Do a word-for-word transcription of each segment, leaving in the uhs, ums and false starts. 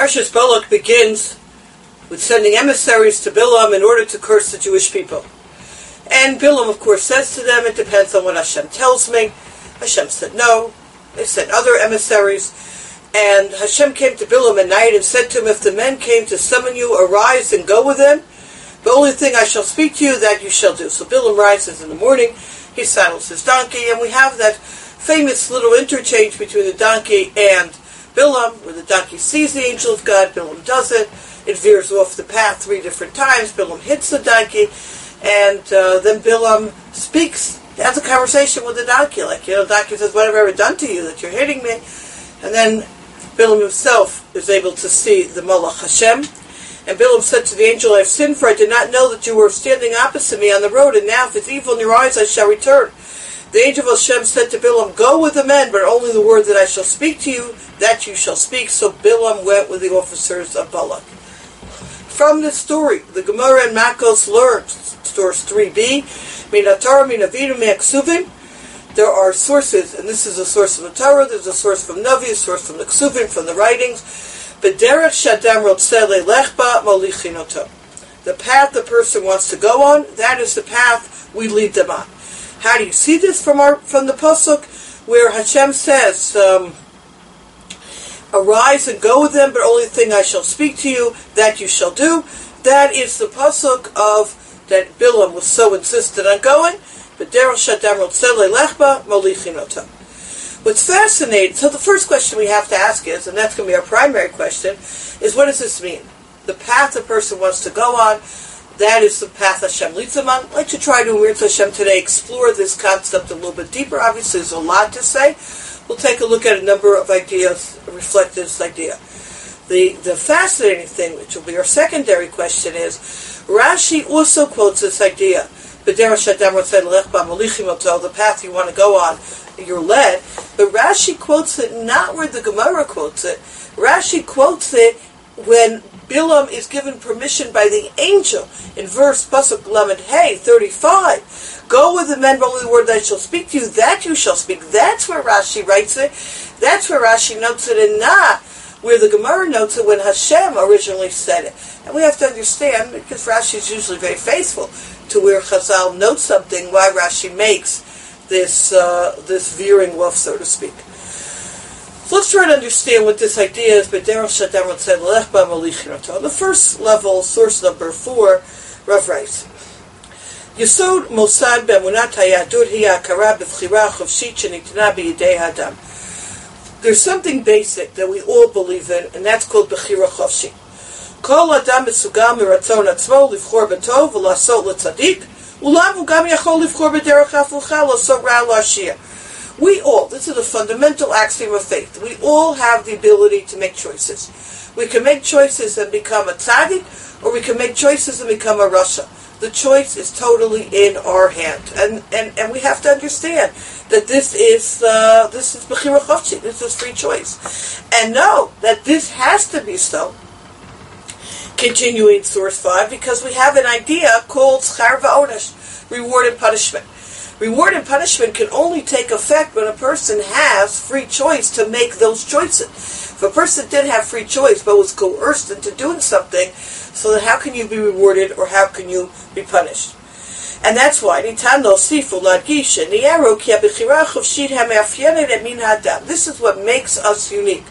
Parshas Balak begins with sending emissaries to Bilam in order to curse the Jewish people. And Bilam, of course, says to them, it depends on what Hashem tells me. Hashem said no. They sent other emissaries. And Hashem came to Bilam at night and said to him, if the men came to summon you, arise and go with them. The only thing I shall speak to you, that you shall do. So Bilam rises in the morning, he saddles his donkey, and we have that famous little interchange between the donkey and Bilam, where the donkey sees the angel of God, Bilam doesn't. It veers off the path three different times. Bilam hits the donkey, and uh, then Bilam speaks, has a conversation with the donkey. Like, you know, the donkey says, what have I ever done to you that you're hitting me? And then Bilam himself is able to see the Malach Hashem. And Bilam said to the angel, I have sinned, for I did not know that you were standing opposite me on the road, and now if it's evil in your eyes, I shall return. The angel of Hashem said to Bilam, go with the men, but only the word that I shall speak to you, that you shall speak. So Bilam went with the officers of Balak. From this story, the Gemara in Makos learns, source three b, Min Torah, Min Avidim, Min Ksuvim. There are sources, and this is a source from the Torah, there's a source from Navi, a source from the Ksuvim, from the writings. B'derech shadam rotzeh lelechba molichin oto. The path the person wants to go on, that is the path we lead them on. How do you see this from our from the pasuk, where Hashem says, um, "Arise and go with them, but only thing I shall speak to you, that you shall do." That is the pasuk of that Bilam was so insistent on going. What's fascinating, so the first question we have to ask is, and that's going to be our primary question, is what does this mean? The path a person wants to go on, that is the path Hashem leads them on. I'd like to try to, in Mirz Hashem today, explore this concept a little bit deeper. Obviously, there's a lot to say. We'll take a look at a number of ideas, reflect this idea. The the fascinating thing, which will be our secondary question, is Rashi also quotes this idea. The path you want to go on, you're led. But Rashi quotes it not where the Gemara quotes it. Rashi quotes it when Bilam is given permission by the angel in verse Pasuk Lamed Hey thirty-five. Go with the men, but only the word that I shall speak to you, that you shall speak. That's where Rashi writes it. That's where Rashi notes it, and not where the Gemara notes it when Hashem originally said it. And we have to understand, because Rashi is usually very faithful to where Chazal notes something, why Rashi makes this uh, this veering off, so to speak. So let's try to understand what this idea is. The first level, source number four, Rav writes, Yesod Mosad Be'emunat Hayadut Hi Hakara B'Bchira Chofshit Shenitna B'Yidei Hadam. There's something basic that we all believe in, and that's called B'Chira Chofshit. Kol Adam Mesugal Miratzon Atzmo Livchor B'Tov V'Lasot L'Tzadik Ulam Hu Gam Yachol Livchor B'Derech Haflucha L'Sot Ra L'Ashir. We all, this is a fundamental axiom of faith, we all have the ability to make choices. We can make choices and become a tzaddik, or we can make choices and become a rasha. The choice is totally in our hand, and and, and we have to understand that this is uh, this is b'chira chofshi, this is free choice, and know that this has to be so. Continuing source five, because we have an idea called schar va'onesh, reward and punishment. Reward and punishment can only take effect when a person has free choice to make those choices. If a person did have free choice but was coerced into doing something, so then how can you be rewarded or how can you be punished? And that's why this is what makes us unique.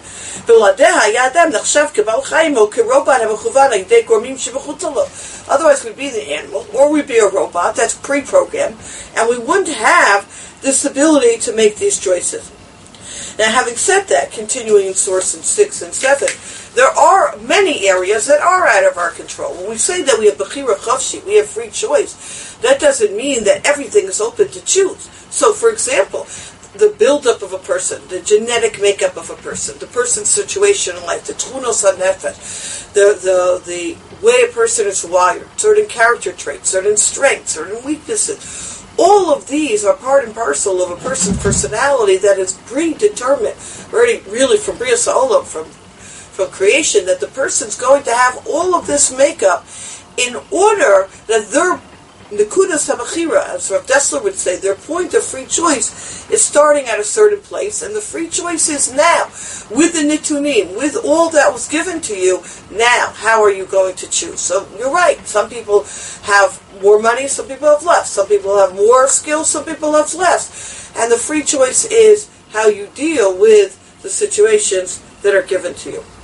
Otherwise we'd be the animal, or we'd be a robot that's pre-programmed, and we wouldn't have this ability to make these choices. Now, having said that, continuing in source in six and seven, there are many areas that are out of our control. When we say that we have Bechira Chavshi, we have free choice, that doesn't mean that everything is open to choose. So, for example, the buildup of a person, the genetic makeup of a person, the person's situation in life, the tchunos hanefesh, the, the, the way a person is wired, certain character traits, certain strengths, certain weaknesses, all of these are part and parcel of a person's personality that is predetermined, already really from Bria Sa'olam, from, from creation, that the person's going to have all of this makeup in order that their Nekudas habachira, as Rav Dessler would say, their point of free choice is starting at a certain place, and the free choice is now, with the nitunim, with all that was given to you, now, how are you going to choose? So you're right, some people have more money, some people have less, some people have more skills, some people have less, and the free choice is how you deal with the situations that are given to you.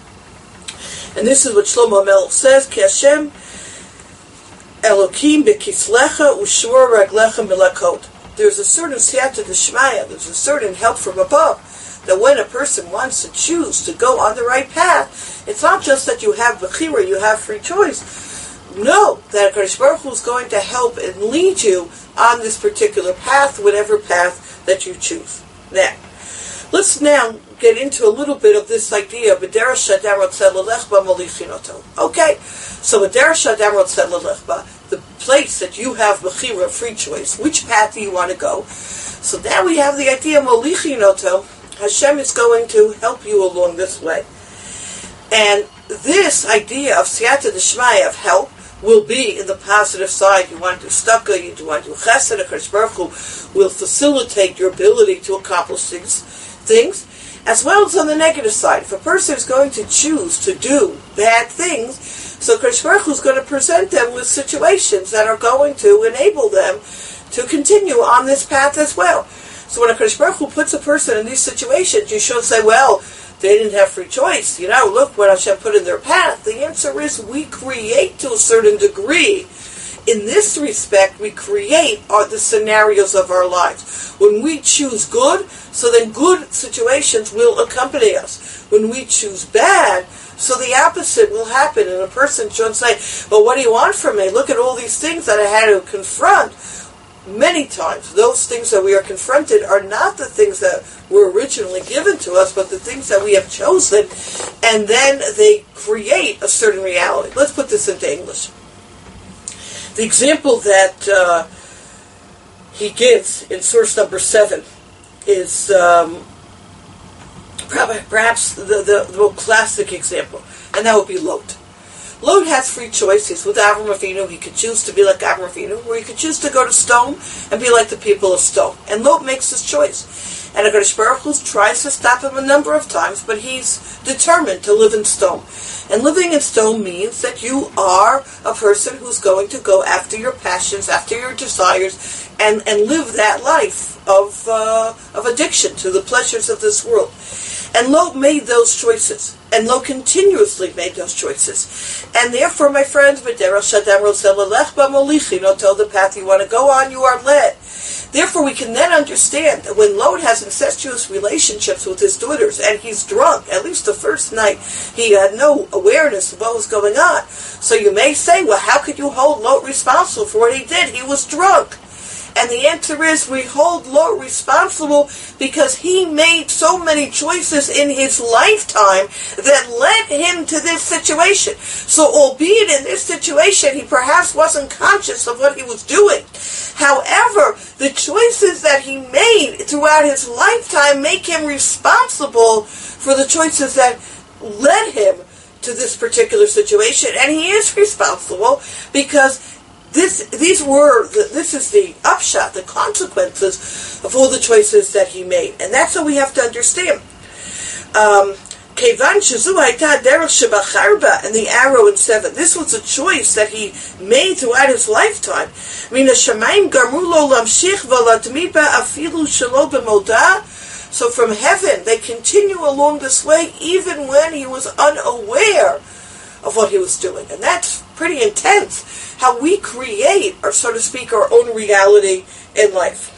And this is what Shlomo Melech says, Ki Hashem Elokim bekislecha ushur raglecha milakot. There's a certain siyata d'shmaya, there's a certain help from above, that when a person wants to choose to go on the right path, it's not just that you have bechira, you have free choice. No, that HaKadosh Baruch Hu is going to help and lead you on this particular path, whatever path that you choose. Now, let's now get into a little bit of this idea of B'derech Sh'adam Rotzeh Lelech Ba Molichin Oto. Okay, so B'derech Sh'adam Rotzeh Lelech Ba, the place that you have bechira, free choice, which path do you want to go? So now we have the idea of Molichin Oto. Hashem is going to help you along this way. And this idea of Siyata D'Shmaya, of help, will be in the positive side. You want to do tzedakah, you want to do chesed, HaKadosh Baruch Hu will facilitate your ability to accomplish things, things, as well as on the negative side. If a person is going to choose to do bad things, so HaKadosh Baruch Hu is going to present them with situations that are going to enable them to continue on this path as well. So when HaKadosh Baruch Hu puts a person in these situations, you shouldn't say, well, they didn't have free choice. You know, look what Hashem put in their path. The answer is we create to a certain degree. In this respect, we create are the scenarios of our lives. When we choose good, so then good situations will accompany us. When we choose bad, so the opposite will happen. And a person should say, well, what do you want from me? Look at all these things that I had to confront. Many times, those things that we are confronted are not the things that were originally given to us, but the things that we have chosen, and then they create a certain reality. Let's put this into English. The example that uh, he gives in source number seven is um, perhaps the, the, the most classic example, and that would be Lot. Lot has free choice. He's with Avram Avinu. He could choose to be like Avram Avinu, or he could choose to go to Sodom and be like the people of Sodom. And Lot makes his choice. And HaKadosh Baruch Hu tries to stop him a number of times, but he's determined to live in Sodom. And living in Sodom means that you are a person who's going to go after your passions, after your desires, and, and live that life of uh, of addiction to the pleasures of this world. And Lot made those choices. And Lot continuously made those choices. And therefore, my friends, B'derech Sh'adam Rotzeh Lelech Ba Molichin Oto, the path you want to go on, you are led. Therefore, we can then understand that when Lot has incestuous relationships with his daughters, and he's drunk, at least the first night, he had no awareness of what was going on. So you may say, well, how could you hold Lot responsible for what he did? He was drunk. And the answer is we hold Lot responsible because he made so many choices in his lifetime that led him to this situation. So albeit in this situation he perhaps wasn't conscious of what he was doing. However, the choices that he made throughout his lifetime make him responsible for the choices that led him to this particular situation. And he is responsible because This, these were, the, this is the upshot, the consequences of all the choices that he made. And that's what we have to understand. Um, Kevan Shazu Haita Derech Shebacharba, and the arrow in seven. This was a choice that he made throughout his lifetime. Mina Shamayim Garmu Lo Lamshich V'Latmid Ba Afilu Shelo B'Moda. So from heaven, they continue along this way even when he was unaware of what he was doing. And that's pretty intense. How we create, or so to speak, our own reality in life.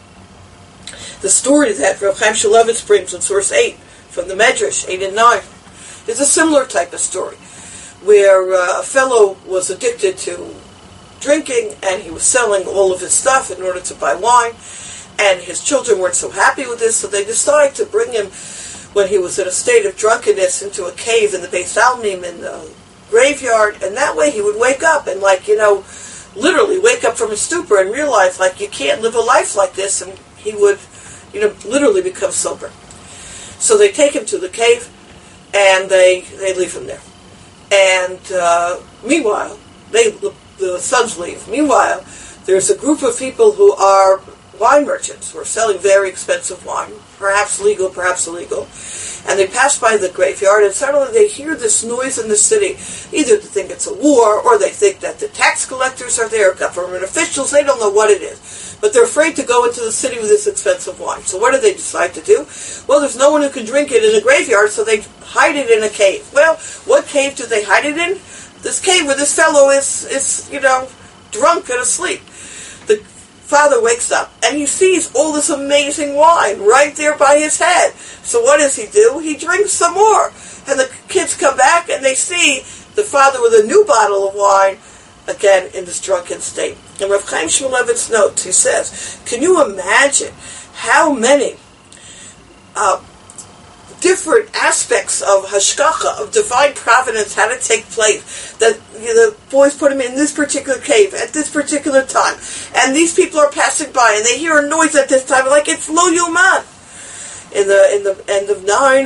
The story that Rav Chaim Shulevitz brings in source eight, from the Medrash, eight and nine, is a similar type of story, where uh, a fellow was addicted to drinking, and he was selling all of his stuff in order to buy wine, and his children weren't so happy with this, so they decided to bring him, when he was in a state of drunkenness, into a cave in the Beis Almim in the graveyard, and that way he would wake up and, like, you know, literally wake up from his stupor and realize, like, you can't live a life like this, and he would, you know, literally become sober. So they take him to the cave, and they they leave him there. And uh, meanwhile, they the the sons leave. Meanwhile, there's a group of people who are wine merchants who are selling very expensive wine, perhaps legal, perhaps illegal. And they pass by the graveyard, and suddenly they hear this noise in the city. Either they think it's a war, or they think that the tax collectors are there, government officials. They don't know what it is. But they're afraid to go into the city with this expensive wine. So what do they decide to do? Well, there's no one who can drink it in a graveyard, so they hide it in a cave. Well, what cave do they hide it in? This cave where this fellow is, is you know, drunk and asleep. The father wakes up, and he sees all this amazing wine right there by his head. So what does he do? He drinks some more. And the kids come back, and they see the father with a new bottle of wine, again in this drunken state. In Rav Chaim Shmulevitz notes, he says, can you imagine how many uh, different aspects of hashgacha, of divine providence, had to take place? That you know, the boys put him in this particular cave at this particular time, and these people are passing by, and they hear a noise at this time, like it's lo yuman. In the in the end of nine,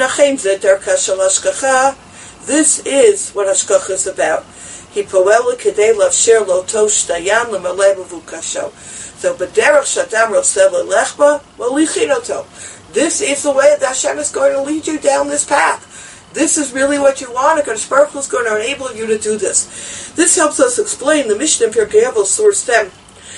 this is what hashgacha is about. So, this is the way that Hashem is going to lead you down this path. This is really what you want. HaKadosh Baruch Hu is going to enable you to do this. This helps us explain the Mishnah in Pirkei Avos, source ten.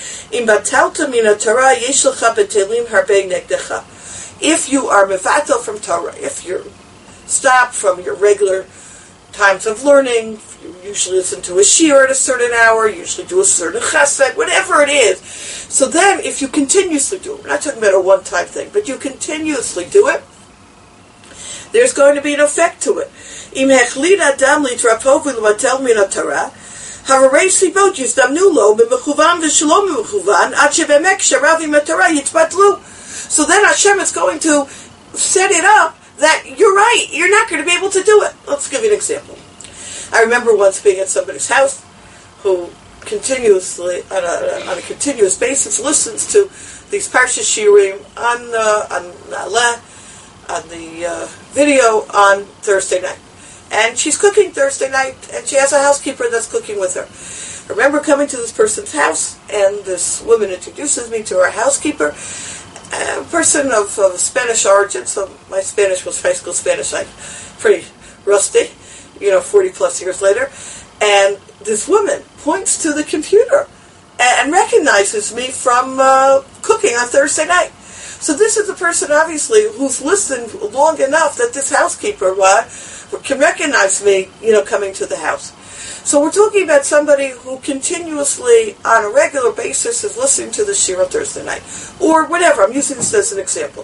If you are mevatel from Torah, if you're stopped from your regular times of learning, you usually listen to a shiur at a certain hour, you usually do a certain chesed, whatever it is. So then, if you continuously do it, we're not talking about a one-time thing, but you continuously do it, there's going to be an effect to it. Im hechlid adam litrapov v'levatel min haTorah, hararei sibot yizdamnu lo b'mechuvan v'shalom b'mechuvan ad shebemek sharav im haTorah yitbatlu. So then Hashem is going to set it up that you're right, you're not going to be able to do it. Let's give you an example. I remember once being at somebody's house who continuously, on a, on a continuous basis, listens to these Parsha Shiurim on uh, on Na'aleh, on the uh, video on Thursday night. And she's cooking Thursday night, and she has a housekeeper that's cooking with her. I remember coming to this person's house, and this woman introduces me to her housekeeper, a person of, of Spanish origin, so my Spanish was high school Spanish. I'm pretty rusty, you know, forty plus years later. And this woman points to the computer and, and recognizes me from uh, cooking on Thursday night. So this is the person, obviously, who's listened long enough that this housekeeper uh, can recognize me, you know, coming to the house. So we're talking about somebody who continuously, on a regular basis, is listening to the shiur on Thursday night. Or whatever, I'm using this as an example.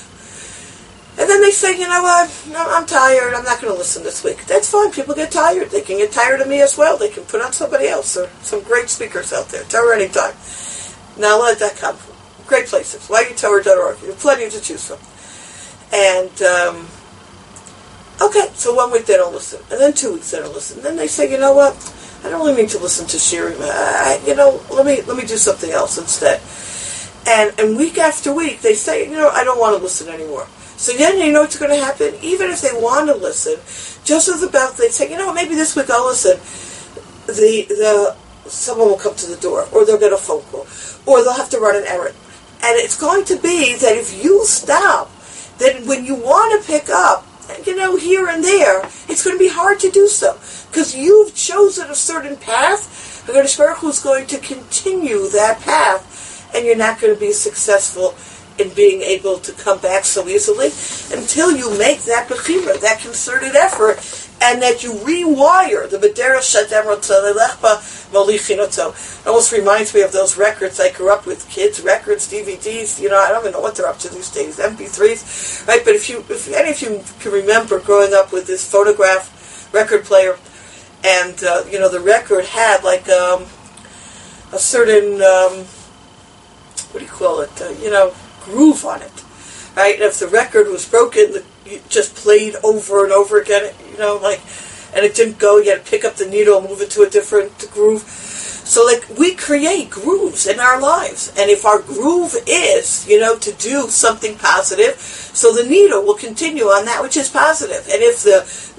And then they say, you know what, no, I'm tired, I'm not going to listen this week. That's fine, people get tired. They can get tired of me as well. They can put on somebody else. There are some great speakers out there. Torah Anytime. Na'aleh dot com. Great places. Y U Torah dot org. You have plenty to choose from. And, um... okay, so one week they don't listen, and then two weeks they don't listen. And then they say, you know what? I don't really mean to listen to shiurim. I, you know, let me let me do something else instead. And and week after week they say, you know, I don't want to listen anymore. So then you know what's going to happen? Even if they want to listen, just as about they say, you know what? Maybe this week I'll listen. The the someone will come to the door, or they'll get a phone call, or they'll have to run an errand, and it's going to be that if you stop, then when you want to pick up, you know, here and there, it's going to be hard to do so. Because you've chosen a certain path, HaKadosh Baruch Hu is going to continue that path, and you're not going to be successful in being able to come back so easily until you make that bechira, that concerted effort, and that you rewire the Bederach Shadem Rotzeh Lelechba Molichin Oto. It almost reminds me of those records I grew up with, kids, records, D V Ds, you know, I don't even know what they're up to these days, M P threes, right? But if you, if any of you can remember growing up with this phonograph record player, and, uh, you know, the record had like um, a certain, um, what do you call it, uh, you know, groove on it, right? And if the record was broken, the, you just played over and over again, you know, like, and it didn't go, you had to pick up the needle and move it to a different groove. So, like, we create grooves in our lives, and if our groove is, you know, to do something positive, so the needle will continue on that which is positive. And if the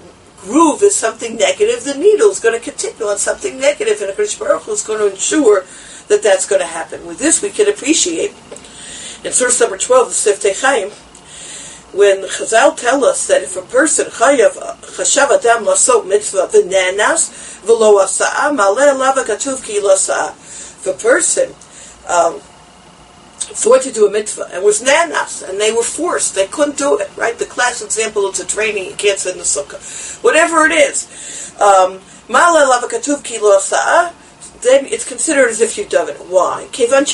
groove is something negative, the needle is going to continue on something negative, and HaKadosh Baruch Hu is going to ensure that that's going to happen. With this, we can appreciate, in source number twelve, the Siftei Chaim, when Chazal tell us that if a person chayav chashav adam lasot mitzvah v'nenas v'lo asa'a maleh lava katuv ki lasa'a. If a person um, thought to do a mitzvah and was nanas, and they were forced, they couldn't do it, right? The class example is a training, you can't sit in the sukkah. Whatever it is, um, maleh lava katuv ki lasa'a, then it's considered as if you've done it. Why? Because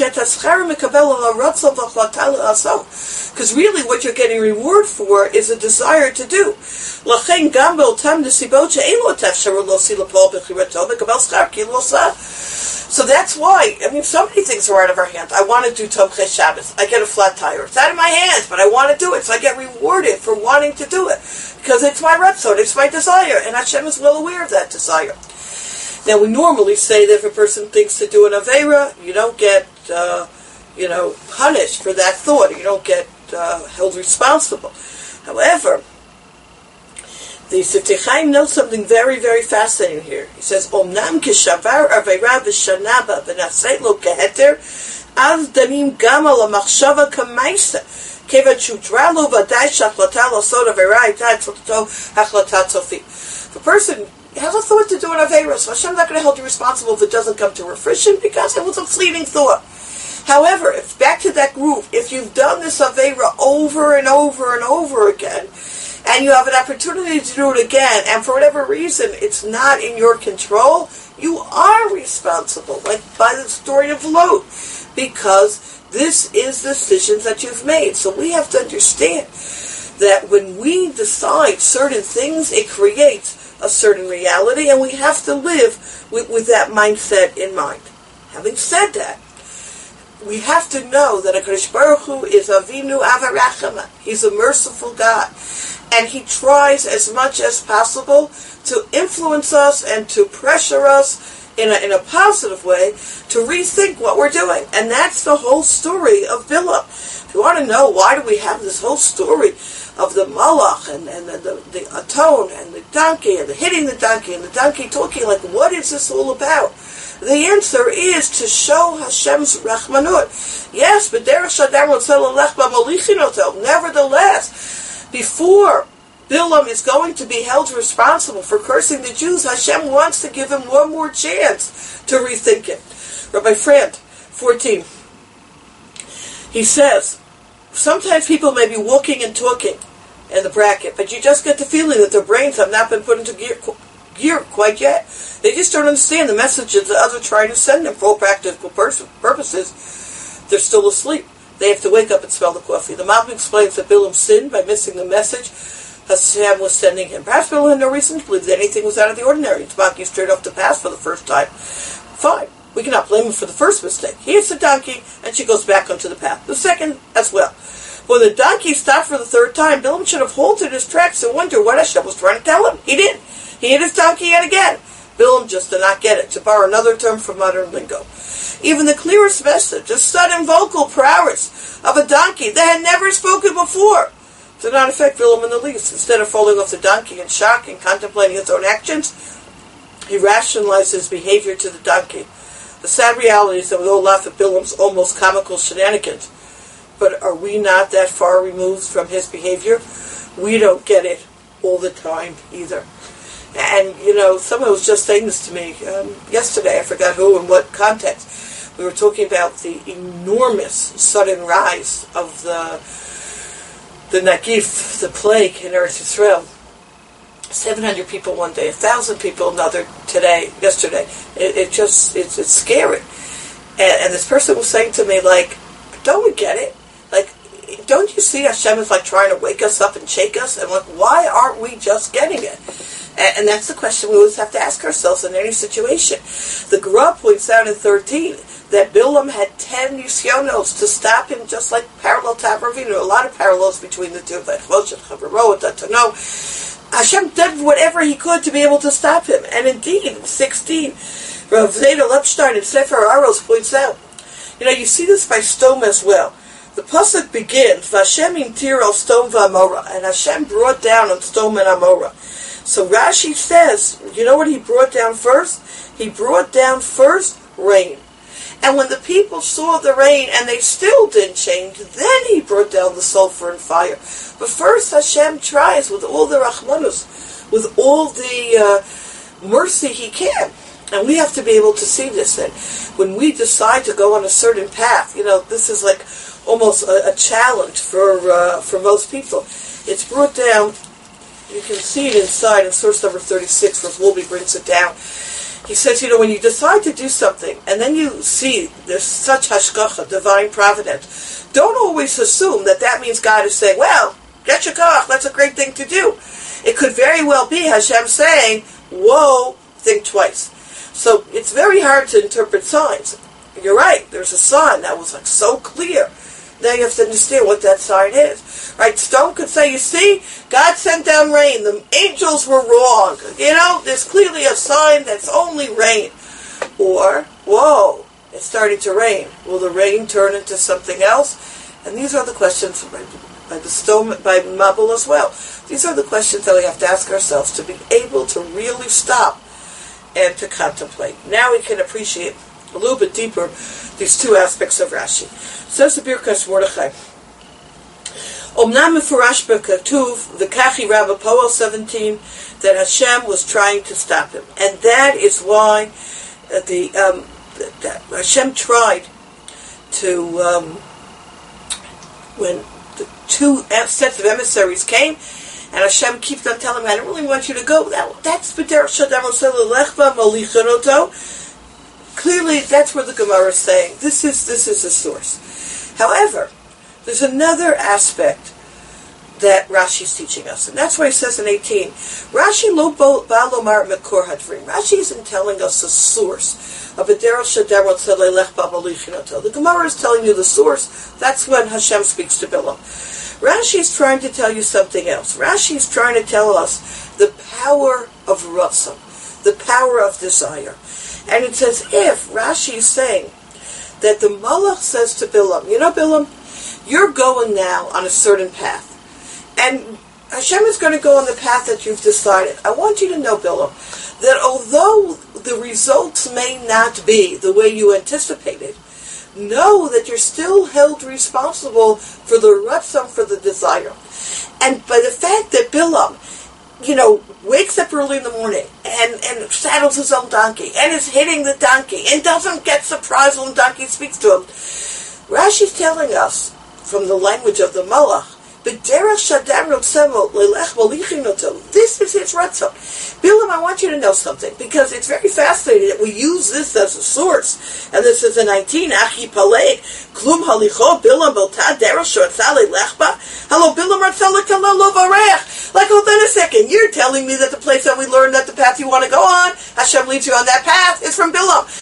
really what you're getting reward for is a desire to do. So that's why, I mean, so many things are out of our hands. I want to do Tomchei Shabbos. I get a flat tire. It's out of my hands, but I want to do it. So I get rewarded for wanting to do it. Because it's my ratzon, it's my desire. And Hashem is well aware of that desire. Now, we normally say that if a person thinks to do an Aveira, you don't get, uh, you know, punished for that thought. You don't get uh, held responsible. However, the Siftei Chaim knows something very, very fascinating here. He says, Omnam kishavar Aveira v'shanaba v'naseit lo keheter az danim gama lamachshava kamaisa kevad shutra lo v'adai shachlata l'sod Aveira itai tzotto hachlata tzofi. If a person has a thought to do an Aveira, so Hashem's not going to hold you responsible if it doesn't come to fruition, because it was a fleeting thought. However, if back to that group, if you've done this Aveira over and over and over again, and you have an opportunity to do it again, and for whatever reason it's not in your control, you are responsible, like by the story of Lot, because this is decisions that you've made. So we have to understand that when we decide certain things, it creates a certain reality, and we have to live with, with that mindset in mind. Having said that, we have to know that HaKadosh Baruch Hu is Avinu Avarachama. He's a merciful God, and He tries as much as possible to influence us and to pressure us in a, in a positive way to rethink what we're doing. And that's the whole story of Bilam. If you want to know why do we have this whole story of the malach and, and the, the, the atone and the donkey and the hitting the donkey and the donkey talking, like, what is this all about? The answer is to show Hashem's rachmanut. Yes, but nevertheless, before Bilam is going to be held responsible for cursing the Jews, Hashem wants to give him one more chance to rethink it. Rabbi Friend, fourteen, he says, sometimes people may be walking and talking in the bracket, but you just get the feeling that their brains have not been put into gear, gear quite yet. They just don't understand the messages that others are trying to send them for all practical pers- purposes. They're still asleep. They have to wake up and smell the coffee. The Malbim explains that Bilam sinned by missing the message Hashem was sending him. Perhaps Bilam had no reason to believe that anything was out of the ordinary. It's walking straight off the path for the first time. Fine. We cannot blame him for the first mistake. He hits the donkey, and she goes back onto the path. The second as well. When the donkey stopped for the third time, Bilam should have halted his tracks and wondered what Hashem was trying to tell him. He didn't. He hit his donkey yet again. Bilam just did not get it, to borrow another term from modern lingo. Even the clearest message, a sudden vocal prowess of a donkey that had never spoken before, did not affect Bilam in the least. Instead of falling off the donkey in shock and contemplating his own actions, he rationalized his behavior to the donkey. The sad reality is that we all laugh at Bilam's almost comical shenanigans. But are we not that far removed from his behavior? We don't get it all the time either. And, you know, someone was just saying this to me um, yesterday. I forgot who and what context. We were talking about the enormous sudden rise of the the Nagif, the plague in Eretz Yisrael. seven hundred people one day, one thousand people another today, yesterday. It, it just, it's, it's scary. And, and this person was saying to me, like, don't we get it? Like, don't you see Hashem is like trying to wake us up and shake us? And like, why aren't we just getting it? And, and that's the question we always have to ask ourselves in any situation. The Gemara points out in thirteen that Bilam had ten nisyonos to stop him, just like parallel to Avraham Avinu. A lot of parallels between the two. Like no, Hashem did whatever He could to be able to stop him. And indeed, in sixteen, Rav Zeda Lepstein in Sefer Aros points out, you know, you see this by Stom as well. The pasuk begins, Vashem imtir al Stom v'Amora, and Hashem brought down on Stom and Amora. So Rashi says, you know what he brought down first? He brought down first rain. And when the people saw the rain and they still didn't change, then he brought down the sulfur and fire. But first Hashem tries with all the rachmanus, with all the uh, mercy he can. And we have to be able to see this. And when we decide to go on a certain path, you know, this is like almost a, a challenge for uh, for most people. It's brought down, you can see it inside in source number thirty-six, where Wolbe brings it down. He says, you know, when you decide to do something, and then you see there's such hashgacha, divine providence, don't always assume that that means God is saying, well, get your koach, that's a great thing to do. It could very well be Hashem saying, whoa, think twice. So it's very hard to interpret signs. You're right, there's a sign that was like so clear. Now you have to understand what that sign is. Right? Stone could say, you see, God sent down rain. The angels were wrong. You know, there's clearly a sign that's only rain. Or, whoa, it's starting to rain. Will the rain turn into something else? And these are the questions by, by the stone, by Mabul as well. These are the questions that we have to ask ourselves to be able to really stop and to contemplate. Now we can appreciate a little bit deeper these two aspects of Rashi. Says the Birkas Mordechai, Omnam Mefurash B'Katuv, the Kachi Rabba Poel seventeen, that Hashem was trying to stop him. And that is why uh, the um, that Hashem tried to, um, when the two sets of emissaries came, and Hashem keeps on telling him, I don't really want you to go. That, that's B'derech Shadam Osel Lechba Molichanoto. Clearly, that's where the Gemara is saying, this is this is the source. However, there's another aspect that Rashi is teaching us, and that's why he says in eighteen, Rashi lo balomar mekor hadvrim. Rashi isn't telling us the source of a derech shadar tzalei lech ba'molichinoto. The Gemara is telling you the source. That's when Hashem speaks to Bilam. Rashi is trying to tell you something else. Rashi is trying to tell us the power of ratzon, the power of desire. And it's as if Rashi is saying that the Malach says to Bilam, you know, Bilam, you're going now on a certain path. And Hashem is going to go on the path that you've decided. I want you to know, Bilam, that although the results may not be the way you anticipated, know that you're still held responsible for the ratzon, for the desire. And by the fact that Bilam, you know, wakes up early in the morning and, and saddles his own donkey and is hitting the donkey and doesn't get surprised when the donkey speaks to him. Rashi's telling us from the language of the Malach, this is his ratzon. Bilam, I want you to know something, because it's very fascinating that we use this as a source. And this is in nineteen, Achi Palei, Klum Halicho, Bilam Beltad, Derech Shotzale Lechba, Hello, Bilam Ratzala Kalalo Varech. Like, hold on a second, you're telling me that the place that we learned that the path you want to go on, Hashem leads you on that path, is from Bilam.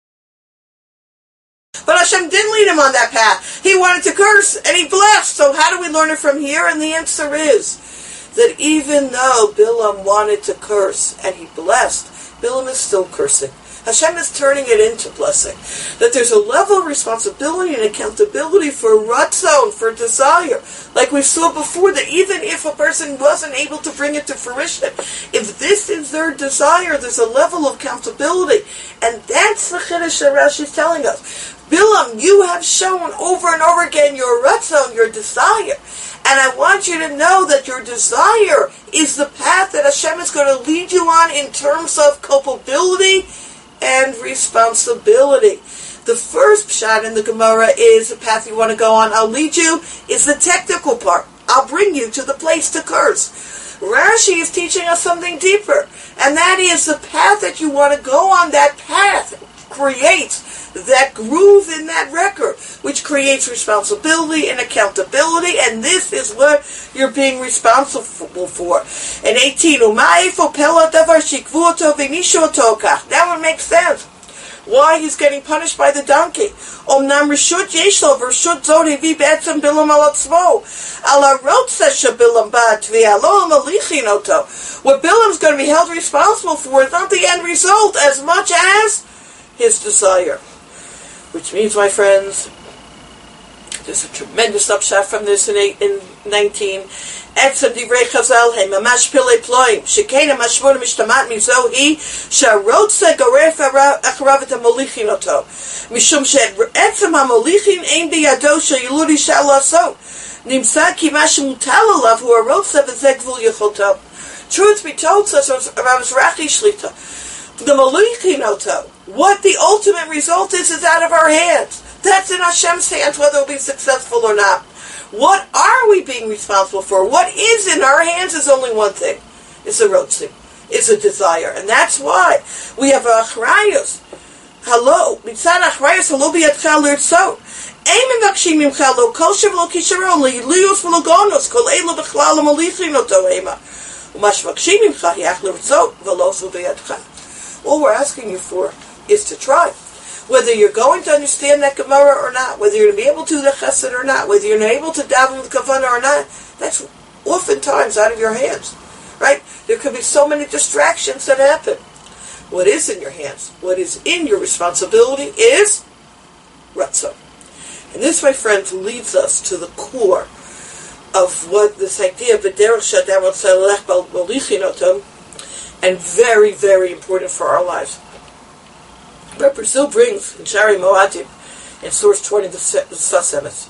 But Hashem didn't lead him on that path. He wanted to curse, and he blessed. So how do we learn it from here? And the answer is that even though Bilam wanted to curse, and he blessed, Bilam is still cursing. Hashem is turning it into blessing. That there's a level of responsibility and accountability for ratzon, for desire. Like we saw before, that even if a person wasn't able to bring it to fruition, if this is their desire, there's a level of accountability. And that's the chiddush that Rashi is telling us. Bilam, you have shown over and over again your ratzon, your desire. And I want you to know that your desire is the path that Hashem is going to lead you on in terms of culpability and responsibility. The first pshat in the Gemara is the path you want to go on, I'll lead you, is the technical part. I'll bring you to the place to curse. Rashi is teaching us something deeper, and that is the path that you want to go on, that path creates that groove in that record, which creates responsibility and accountability, and this is what you're being responsible for. And eighteen, that would make sense. Why he's getting punished by the donkey. Omnam reshut yeshlo v'reshut zod hevi be'etzem bilam al atzmo. Ala rotza shebilam ba'ad tvia lo malichin oto. What Bilam's going to be held responsible for is not the end result as much as his desire. Which means, my friends, there's a tremendous upshot from this in, eight, in nineteen, Etzem divrei Chazal he mamash pilei ploim shekena mashmur mishtamat mizo hi sharotze goref acharav et hamolichin oto mishum she'etzem hamolichin ein biyado sheyilud isha laso nimsa ki mashu mutal alav hu arotze v'zeh gvul yecholto. Truth be told, says Rav Zrachi Shlita, the molichin oto, what the ultimate result is, is out of our hands. That's in Hashem's hands, whether we'll be successful or not. What are we being responsible for? What is in our hands is only one thing. It's a rotzim. It's a desire. And that's why we have a achrayus. Hello. Mitzad achrayus halo biyadcha l'rtzot. Ein mevakshim mimcha lo kol shev lo kisharon li'lius v'lo gonos kol eila b'chlal ha'molichin oto ema. U'mash vakshim mimcha hiach l'rtzot v'lo zu biyadcha. All we're asking you for is to try. Whether you're going to understand that Gemara or not, whether you're going to be able to do the chesed or not, whether you're able to daven with kavanah or not, that's oftentimes out of your hands, right? There could be so many distractions that happen. What is in your hands, what is in your responsibility is ratzon. And this, my friends, leads us to the core of what this idea of v'derech she'adam rotzeh lelech b'al molichin oto, and very, very important for our lives. But Brazil brings in Shari Moadim, in source twenty, the Sasemet.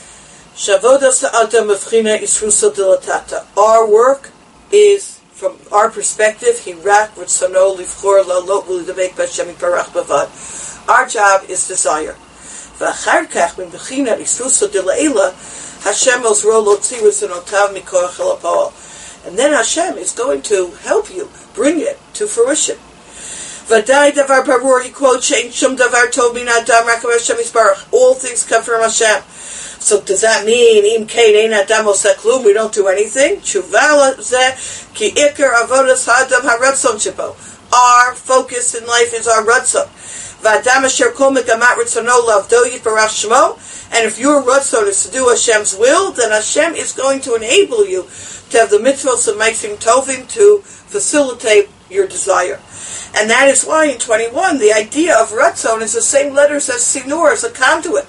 Shavodas Adam Mevchina Isrusa Dilatata. Our work is, from our perspective, Hirak Ritzono Livchor Lalot V'Lidavek B'Hashem Yitbarach B'Vad. Our job is desire. V'achar kach min Mevchina Isrusa Dilaila Hashem Ozro Lotzi Rizanotav Mikoach Elapol. And then Hashem is going to help you bring it to fruition. Vadai davar barur, he quotes, Shein shum davar tov min adam rakav Hashem yisbarach. All things come from Hashem. So does that mean im kein ein adam oseh klum, we don't do anything? Tshuva zeh ki ikar avodas hadam haratzon shebo. Our focus in life is our ratzon. V'adam asher kol megamat ratzono lavdo yitbarach shmo. And if your ratzon is to do Hashem's will, then Hashem is going to enable you to have the mitzvos of ma'asim tovim to facilitate your desire. And that is why in twenty-one, the idea of ratzon is the same letters as sinur, as a conduit.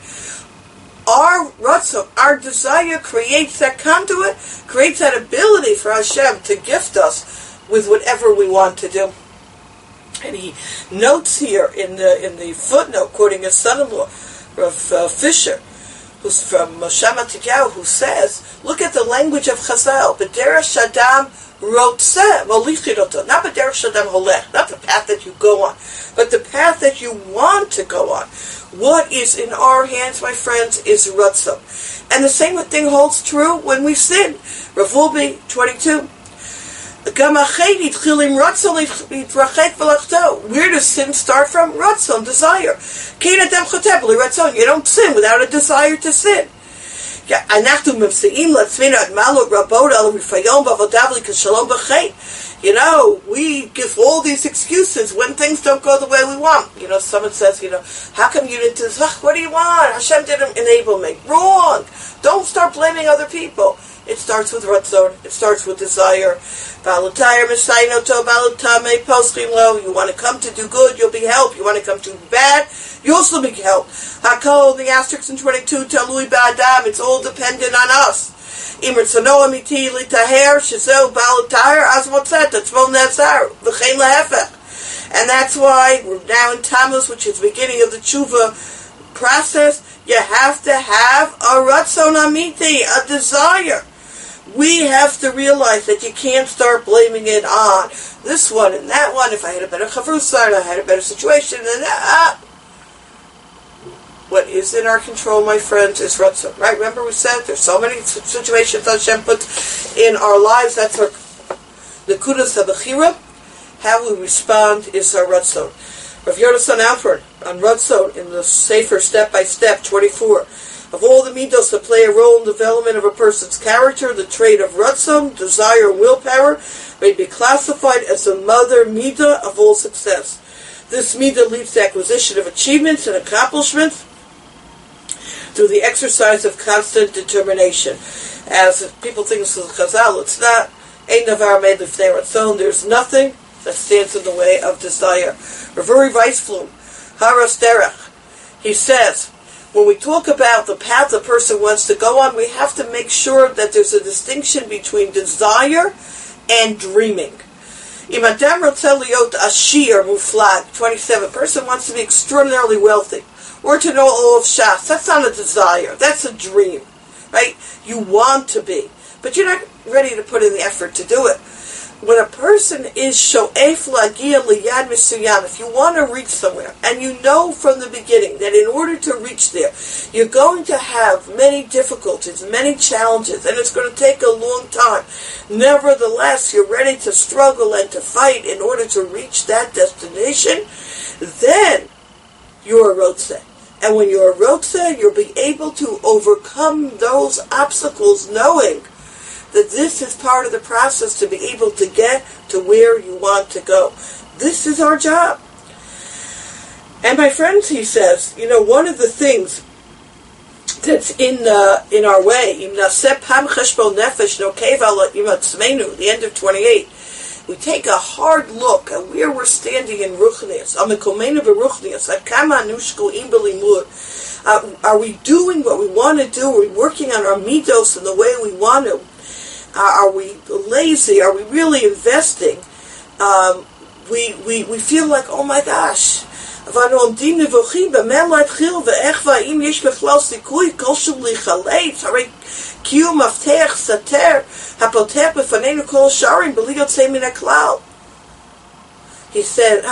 Our ratzon, our desire creates that conduit, creates that ability for Hashem to gift us with whatever we want to do. And he notes here in the in the footnote, quoting his son-in-law, Rav uh, Fisher, who's from Moshe Matityahu, who says, look at the language of Chazal, B'derech Shadam Rotzeh Molichin Oto, not B'derech Shadam Holech, not the path that you go on, but the path that you want to go on. What is in our hands, my friends, is Ratzon. And the same thing holds true when we sin. Rav Wolbe, twenty-two. Where does sin start from? Ratzon, desire. You don't sin without a desire to sin. You know, we give all these excuses when things don't go the way we want. You know, someone says, you know, how come you didn't do this? What do you want? Hashem didn't enable me. Wrong. Don't start blaming other people. It starts with ratzon. It starts with desire. You want to come to do good, you'll be helped. You want to come to do bad, you'll also be helped. Hakol, the asterisk in twenty-two, talui ba'adam, it's all dependent on us. And that's why we're now in Tammuz, which is the beginning of the tshuva process. You have to have a ratzon amiti, a desire. We have to realize that you can't start blaming it on this one and that one. If I had a better chavrusa and I had a better situation, and that. What is in our control, my friends, is ratzon. Right? Remember we said there's so many situations that Hashem puts in our lives. That's our nekudas habechira. How we respond is our ratzon. Rav Yonasan Alford on ratzon in the Sefer Step by Step twenty-four. Of all the midos that play a role in the development of a person's character, the trait of ratzon, desire, and willpower, may be classified as the mother midah of all success. This midah leads to acquisition of achievements and accomplishments through the exercise of constant determination. As people think this is Chazal, it's not. Ein davar made lifnei ratzon. There's nothing that stands in the way of desire. Ravuri Weisflum, Haras Derech, he says, when we talk about the path a person wants to go on, we have to make sure that there's a distinction between desire and dreaming. Im adam rotzeh liot ashir muflag, twenty-seven, person wants to be extraordinarily wealthy, or to know all of Shas. That's not a desire, that's a dream, right? You want to be, but you're not ready to put in the effort to do it. When a person is sho'ef lagia liyad misuyam, if you want to reach somewhere, and you know from the beginning that in order to reach there, you're going to have many difficulties, many challenges, and it's going to take a long time. Nevertheless, you're ready to struggle and to fight in order to reach that destination, then you're a rotzeh. And when you're a rotzeh, you'll be able to overcome those obstacles knowing that this is part of the process to be able to get to where you want to go. This is our job. And my friends, he says, you know, one of the things that's in uh, in our way, the end of twenty-eight, we take a hard look at where we're standing in Ruchnius. Uh, are we doing what we want to do? Are we working on our midos in the way we want to? Uh, are we lazy? Are we really investing? Um, we, we we feel like, oh my gosh, he said,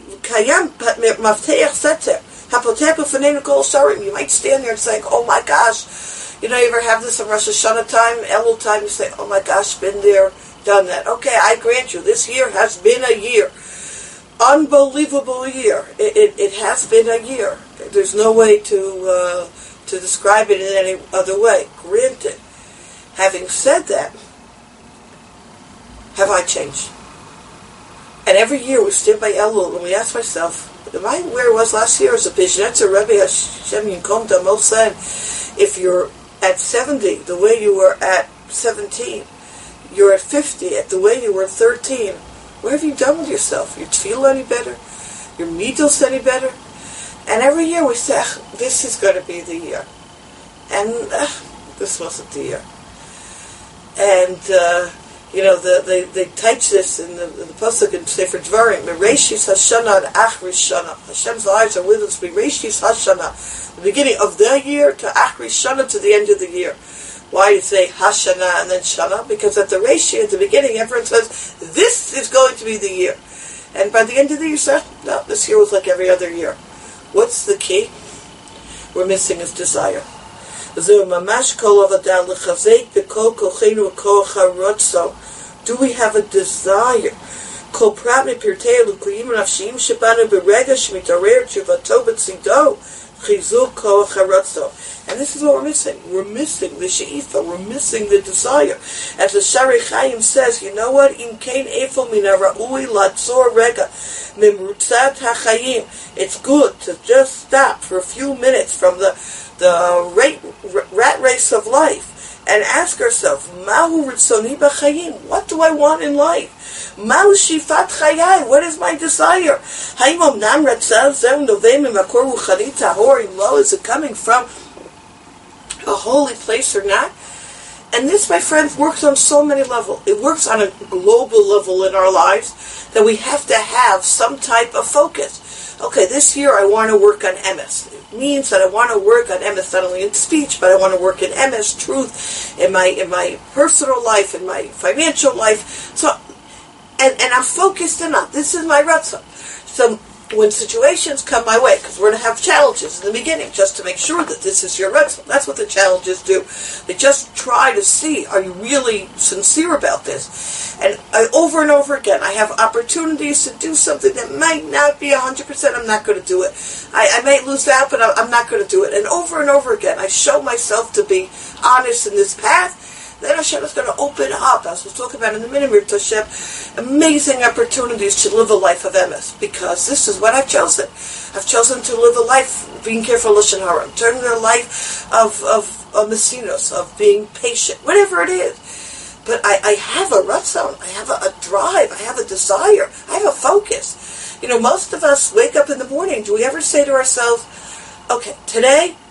you might stand there and say, oh my gosh. You know, you ever have this in Rosh Hashanah time, Elul time, you say, oh my gosh, been there, done that. Okay, I grant you, this year has been a year. Unbelievable year. It, it, it has been a year. There's no way to uh, to describe it in any other way. Granted. Having said that, have I changed? And every year we stand by Elul and we ask myself, am I where I was last year as a Bizhnetzer Rebbe Hashem Yinkom Damo said, if you're at seventy, the way you were at seventeen, you're at fifty, at the way you were at thirteen, what have you done with yourself? Your tefillah any better? Your midos any better? And every year we say, this is going to be the year. And uh, this wasn't the year. And, uh, you know, the, they, they teach this in the, in the Pasuk in Sefer Dvarim, Mereshis Hashana and Achris Shana. Hashem's eyes are with us, Mereshis Hashana, the beginning of the year to Achris Shana, to the end of the year. Why do you say Hashana and then Shana? Because at the Reshi, at the beginning, everyone says, this is going to be the year. And by the end of the year, say, no, this year was like every other year. What's the key? We're missing his desire. Do we have a desire? And this is what we're missing. We're missing the she'ifa. We're missing the desire. As the Shari Chaim says, you know what? It's good to just stop for a few minutes from the the rat, rat race of life and ask ourselves, Mahu ritzoni b'chayim? What do I want in life? Mahu shifat chayai? What is my desire? Hayim omnam ratzav zeh noveh mimakor ruchani tahor imo? Is it coming from a holy place or not? And this, my friends, works on so many levels. It works on a global level in our lives that we have to have some type of focus. Okay, this year I want to work on M S. It means that I want to work on M S not only in speech, but I want to work in M S truth in my in my personal life, in my financial life. So, and, and I'm focused enough. This is my ratzon. So when situations come my way, because we're going to have challenges in the beginning, just to make sure that this is your ratzon. That's what the challenges do. They just try to see, are you really sincere about this? And I, over and over again, I have opportunities to do something that might not be one hundred percent. I'm not going to do it. I, I may lose out, but I'm not going to do it. And over and over again, I show myself to be honest in this path. Then Hashem is going to open up, as we'll talk about in a minute, Hashem, amazing opportunities to live a life of emes, because this is what I've chosen. I've chosen to live a life being careful, lashon hara. I'm turning a life of of, of mesinos, of being patient, whatever it is. But I, I have a ratzon, I have a, a drive, I have a desire, I have a focus. You know, most of us wake up in the morning, do we ever say to ourselves, okay, today,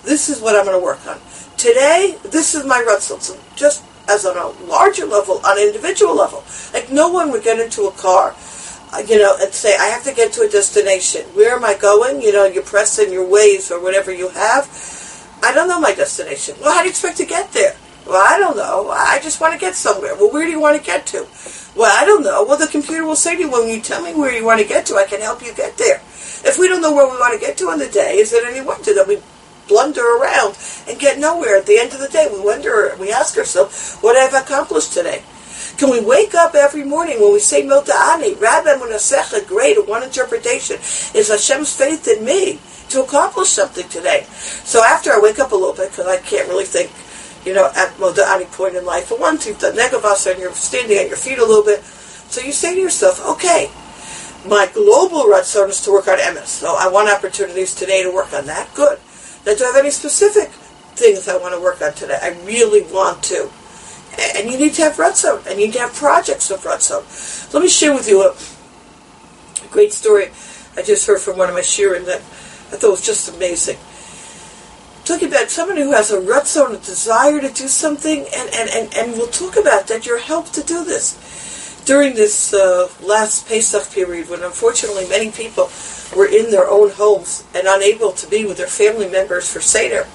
this is what I'm going to work on. Today, this is my Ratzon. So just as on a larger level, on an individual level. Like no one would get into a car, uh, you know, and say, I have to get to a destination. Where am I going? You know, you press in your Waze or whatever you have. I don't know my destination. Well, how do you expect to get there? Well, I don't know. I just want to get somewhere. Well, where do you want to get to? Well, I don't know. Well, the computer will say to you, when you tell me where you want to get to, I can help you get there. If we don't know where we want to get to in the day, is it any wonder that we blunder around and get nowhere? At the end of the day, we wonder, we ask ourselves, what have I accomplished today? Can we wake up every morning when we say Moda'ani, Rabbi Munasecha, great, one interpretation is Hashem's faith in me to accomplish something today. So after I wake up a little bit, because I can't really think, you know, at Moda'ani point in life, for once you've done Negavasa and you're standing on your feet a little bit, so you say to yourself, okay, my global Ratzon is to work on emes, so I want opportunities today to work on that, good. Now, do I have any specific things I want to work on today? I really want to. And you need to have Ratzon, and you need to have projects of Ratzon. Let me share with you a, a great story I just heard from one of my shiurim that I thought was just amazing. Talking about someone who has a Ratzon, a desire to do something, and, and, and, and we'll talk about that, you're helped to do this. During this uh, last Pesach period, when unfortunately many people were in their own homes and unable to be with their family members for Seder.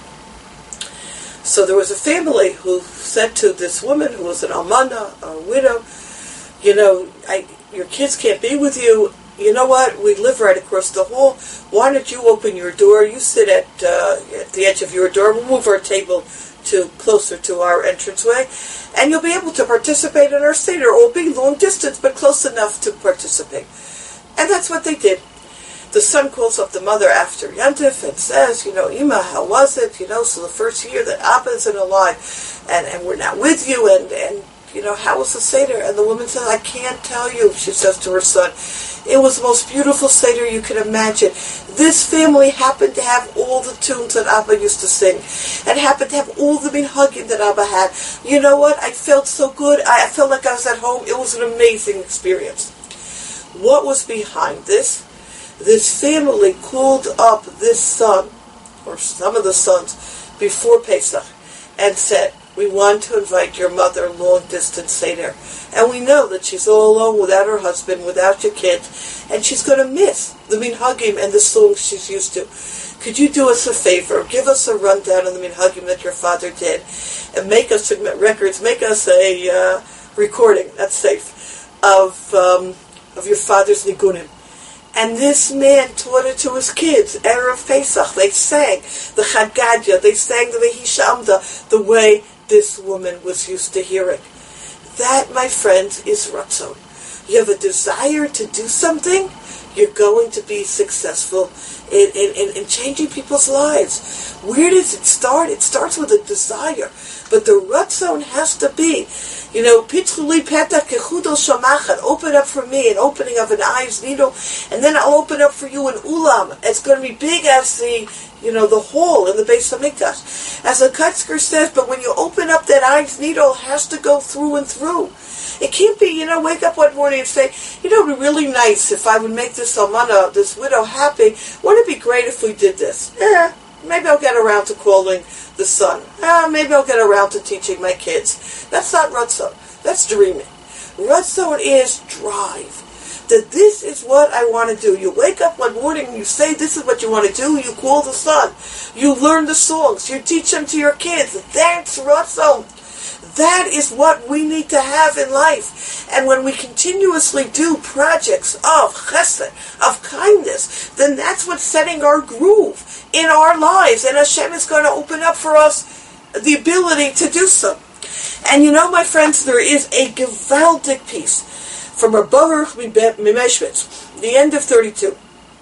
So there was a family who said to this woman who was an almana, a widow, you know, I, your kids can't be with you. You know what? We live right across the hall. Why don't you open your door? You sit at, uh, at the edge of your door. We'll move our table to closer to our entranceway, and you'll be able to participate in our Seder. It will be long distance, but close enough to participate. And that's what they did. The son calls up the mother after Yantif and says, you know, Ima, how was it? You know, so the first year that Abba isn't alive, and, and we're not with you, and, and, you know, how was the Seder? And the woman says, I can't tell you, she says to her son. It was the most beautiful Seder you could imagine. This family happened to have all the tunes that Abba used to sing, and happened to have all the minhagim that Abba had. You know what? I felt so good. I felt like I was at home. It was an amazing experience. What was behind this? This family called up this son, or some of the sons, before Pesach, and said, we want to invite your mother long-distance Seder. And we know that she's all alone without her husband, without your kids, and she's going to miss the minhagim and the songs she's used to. Could you do us a favor? Give us a rundown of the minhagim that your father did, and make us records, make us a uh, recording, that's safe, of um, of your father's nigunim. And this man taught it to his kids. Erev Pesach, they sang the Chad Gadya, they sang the Vehisha Amda, the way this woman was used to hearing. That, my friends, is Ratzon. You have a desire to do something, you're going to be successful in, in, in, in changing people's lives. Where does it start? It starts with a desire. But the Ratzon has to be, you know, Pitchuli Petach Kechudel Shamachat, open up for me, an opening of an eye's needle, and then I'll open up for you an ulam. It's going to be big as the, you know, the hole in the Beis Hamikdash. As the Kutzker says, but when you open up that eye's needle, it has to go through and through. It can't be, you know, wake up one morning and say, you know, it would be really nice if I would make this almana, this widow, happy. Wouldn't it be great if we did this? Yeah, maybe I'll get around to calling the son. Ah, maybe I'll get around to teaching my kids. That's not Ratzon. That's dreaming. Ratzon is drive. That this is what I want to do. You wake up one morning and you say this is what you want to do. You call the son. You learn the songs. You teach them to your kids. That's Ratzon. That is what we need to have in life. And when we continuously do projects of chesed, of kindness, then that's what's setting our groove in our lives. And Hashem is going to open up for us the ability to do so. And you know, my friends, there is a gewaldic piece from Reb Baruch Mimeshvitz, the end of thirty-two,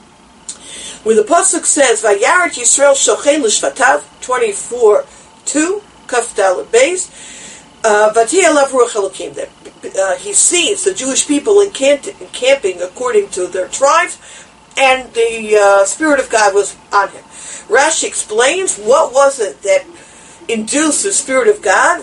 where the pasuk says, "Vayaret Yisrael shochen l'shvatav," twenty-four two, Kaf Daled Beis. Vati Elav Ruach Elokim. That he sees the Jewish people encamping according to their tribes, and the uh, Spirit of God was on him. Rashi explains what was it that induced the Spirit of God.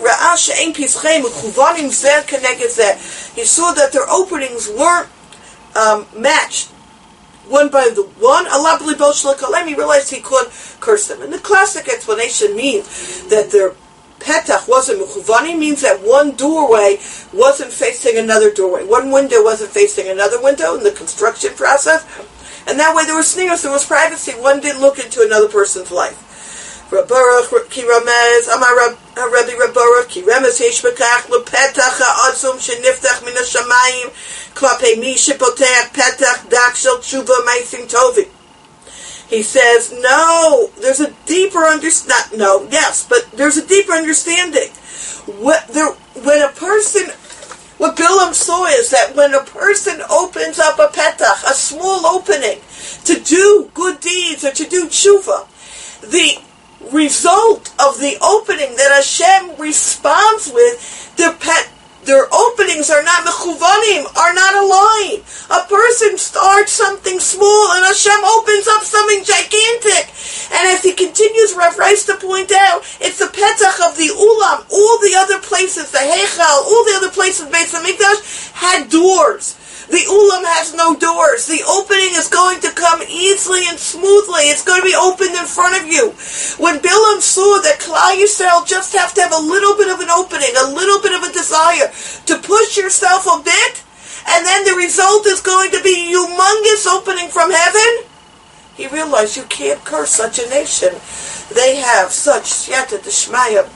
He saw that their openings weren't um, matched one by the one, Allah he realized he could curse them. And the classic explanation means that their petach wasn't mechuvani, means that one doorway wasn't facing another doorway. One window wasn't facing another window in the construction process. And that way there was sneers, there was privacy. One didn't look into another person's life. Rabbaruch ki ramez, Amar Rabbi Rabbaruch ki ramez yesh bekach lepetach ha'azum sheniftach min hashamayim klape mi shepotech petach dak shel tshuva ma'asim tovim. He says, no, there's a deeper understanding. No, yes, but there's a deeper understanding. What there, when a person, what Bilam saw is that when a person opens up a petach, a small opening, to do good deeds or to do tshuva, the result of the opening that Hashem responds with, their pet, their openings are not mechuvanim, are not aligned. A person starts something small and Hashem opens up something gigantic. And as he continues, Rav Rice to point out, it's the petach of the ulam. All the other places, the heichal, all the other places, Beis Hamikdash, had doors. The ulam has no doors. The opening is going to come easily and smoothly. It's going to be opened in front of you. When Bilam saw that Klal Yisrael just have to have a little bit of an opening, a little bit of a desire to push yourself a bit, and then the result is going to be humongous opening from heaven, he realized you can't curse such a nation. They have such siyata d'shmaya.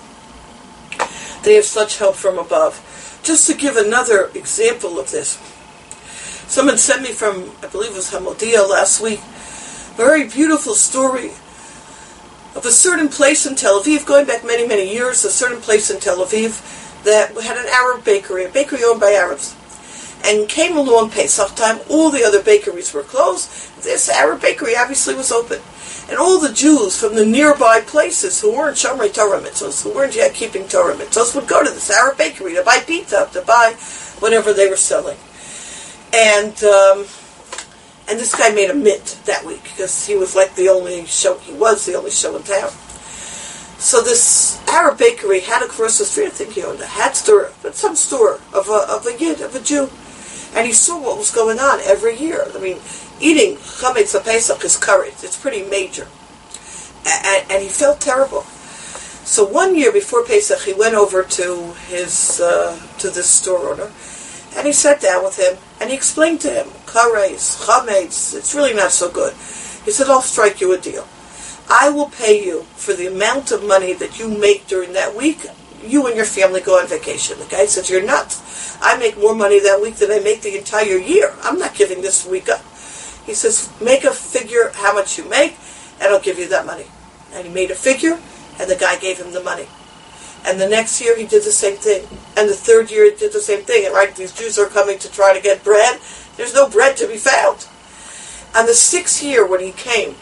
They have such help from above. Just to give another example of this, someone sent me from, I believe it was Hamodia last week, a very beautiful story of a certain place in Tel Aviv, going back many, many years, a certain place in Tel Aviv that had an Arab bakery, a bakery owned by Arabs. And came along Pesach time, all the other bakeries were closed. This Arab bakery obviously was open. And all the Jews from the nearby places who weren't Shomrei Torah mitzvos, who weren't yet keeping Torah mitzvos, would go to this Arab bakery to buy pizza, to buy whatever they were selling. And um, and this guy made a mint that week because he was like the only show. He was the only show in town. So this Arab bakery had across the street. I think he owned a hat store, but some store of a of a yid, of a Jew. And he saw what was going on every year. I mean, eating chametz Pesach is courage. It's pretty major, and, and he felt terrible. So one year before Pesach, he went over to his uh, to this store owner. And he sat down with him, and he explained to him, kares, chametz, it's really not so good. He said, I'll strike you a deal. I will pay you for the amount of money that you make during that week. You and your family go on vacation. The guy said, you're nuts. I make more money that week than I make the entire year. I'm not giving this week up. He says, make a figure how much you make, and I'll give you that money. And he made a figure, and the guy gave him the money. And the next year he did the same thing. And the third year he did the same thing. And right, these Jews are coming to try to get bread. There's no bread to be found. And the sixth year when he came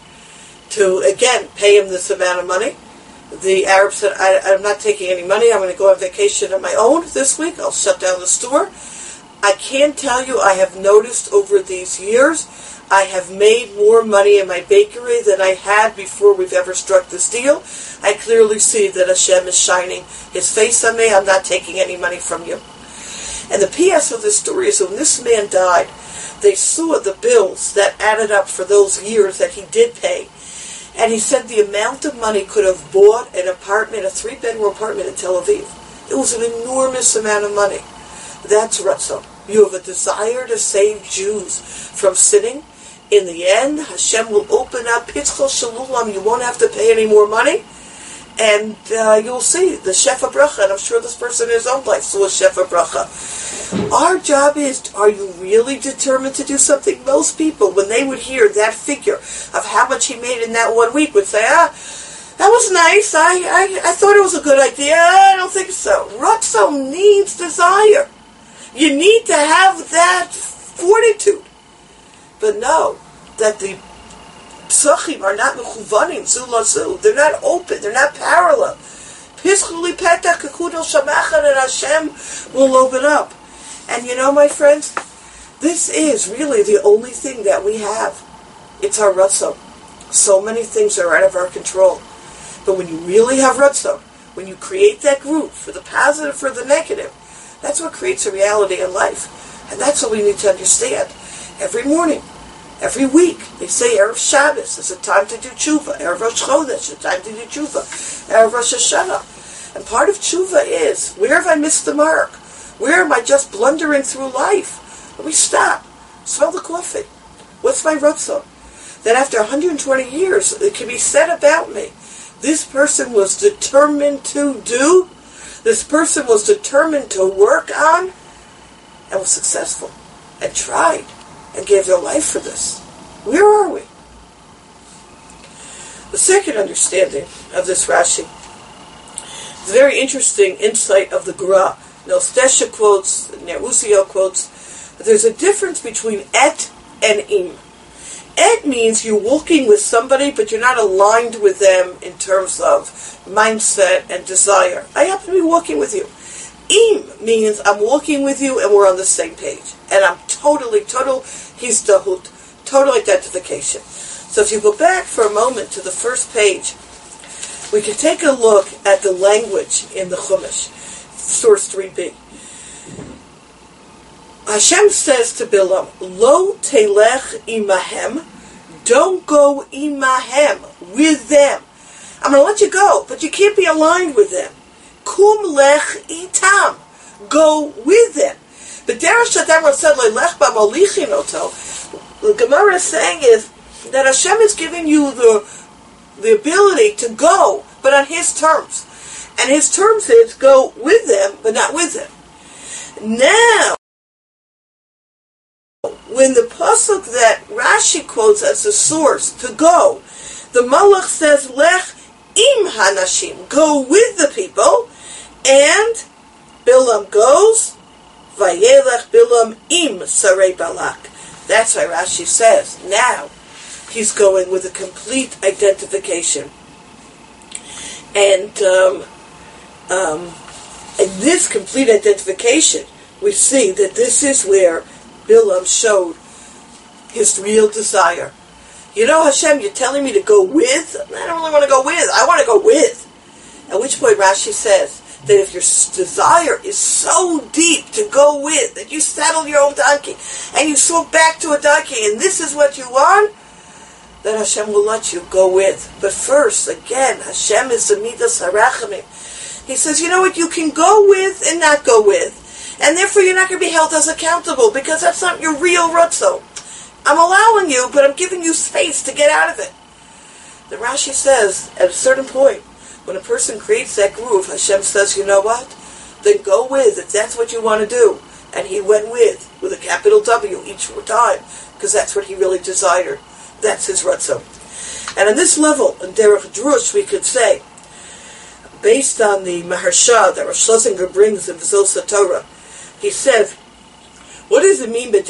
to, again, pay him this amount of money, the Arab said, I, I'm not taking any money. I'm going to go on vacation on my own this week. I'll shut down the store. I can't tell you, I have noticed over these years, I have made more money in my bakery than I had before we've ever struck this deal. I clearly see that Hashem is shining His face on me. I'm not taking any money from you. And the P S of this story is when this man died, they saw the bills that added up for those years that he did pay. And he said the amount of money could have bought an apartment, a three-bedroom apartment in Tel Aviv. It was an enormous amount of money. That's Ratzon. You have a desire to save Jews from sinning. In the end, Hashem will open up Pitzchol Shalulam. You won't have to pay any more money. And uh, you'll see the Shefa Bracha. And I'm sure this person in his own life saw a Shefa Bracha. Our job is, are you really determined to do something? Most people, when they would hear that figure of how much he made in that one week, would say, ah, that was nice. I, I, I thought it was a good idea. I don't think so. Ratzon needs desire. You need to have that fortitude. But know that the psachim are not mechuvanim, zu la zu. They're not open. They're not parallel. Pischuli petach kekudel shamachan, and Hashem will open up. And you know, my friends, this is really the only thing that we have. It's our ratzon. So many things are out of our control. But when you really have ratzon, when you create that group for the positive, for the negative, that's what creates a reality in life. And that's what we need to understand. Every morning, Every week, they say Erev Shabbos is a time to do tshuva. Erev Rosh Chodesh is a time to do tshuva. Erev Rosh Hashanah. And part of tshuva is, where have I missed the mark? Where am I just blundering through life? Let me stop. Smell the coffee. What's my rutzon? That after one hundred twenty years, it can be said about me, this person was determined to do, this person was determined to work on, and was successful, and tried, and gave their life for this. Where are we? The second understanding of this Rashi is a very interesting insight of the Gra. Nostesha quotes, Nerusio quotes, that there's a difference between et and im. Et means you're walking with somebody, but you're not aligned with them in terms of mindset and desire. I happen to be walking with you. Im means I'm walking with you and we're on the same page. And I'm totally, total hizdahut, total identification. So if you go back for a moment to the first page, we can take a look at the language in the Chumash, source three b. Hashem says to Bilam, Lo telech imahem, don't go imahem, with them. I'm going to let you go, but you can't be aligned with them. Kum lech itam, go with them. But Derash Shadam said, Lech ba'molichin oto. The Gemara is saying is that Hashem is giving you the the ability to go, but on His terms. And His terms is go with them, but not with them. Now, when the pasuk that Rashi quotes as the source to go, the Malach says lech im hanashim, go with the people, and Bilam goes vayelech Bilam im sarei Balak. That's why Rashi says now he's going with a complete identification, and um, um, in this complete identification, we see that this is where Bilam showed his real desire. You know, Hashem, you're telling me to go with? I don't really want to go with. I want to go with. At which point Rashi says that if your desire is so deep to go with, that you saddle your own donkey, and you swap back to a donkey, and this is what you want, then Hashem will let you go with. But first, again, Hashem is the Midas HaRachamim. He says, you know what, you can go with and not go with. And therefore you're not going to be held as accountable, because that's not your real rutzo. I'm allowing you, but I'm giving you space to get out of it. The Rashi says, at a certain point, when a person creates that groove, Hashem says, you know what? Then go with, if that's what you want to do. And he went with, with a capital W each time, because that's what he really desired. That's his rutzo. And on this level, in Derech Drush, we could say, based on the Maharsha that Rosh Schlesinger brings in V'zos Torah, he says, what does it mean,